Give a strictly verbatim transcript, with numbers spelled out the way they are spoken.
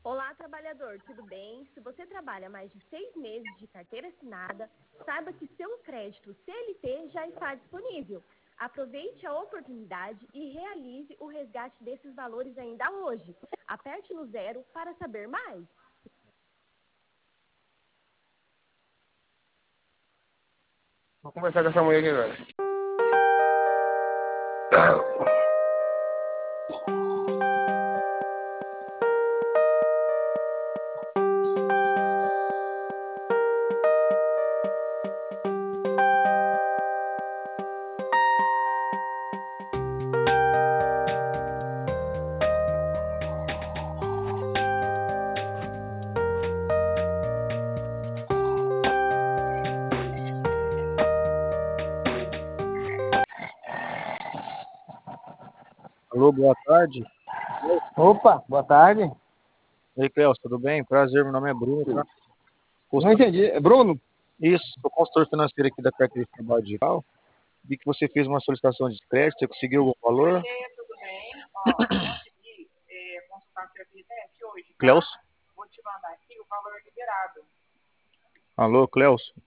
Olá, trabalhador, tudo bem? Se você trabalha mais de seis meses de carteira assinada, saiba que seu crédito C L T já está disponível. Aproveite a oportunidade e realize o resgate desses valores ainda hoje. Aperte no zero para saber mais. Vou conversar com essa mulher aqui agora. Alô, boa tarde. Opa, boa tarde. E aí, Cléo, tudo bem? Prazer, meu nome é Bruno, tá? Não Consultor- entendi. É Bruno? Isso, sou consultor financeiro aqui da carteira de trabalho digital. Vi que você fez uma solicitação de crédito, você conseguiu algum valor? É, tudo bem. Ó, consegui é, consultar seu R T hoje, tá? Cléus? Vou te mandar aqui o valor liberado. Alô, Cléus?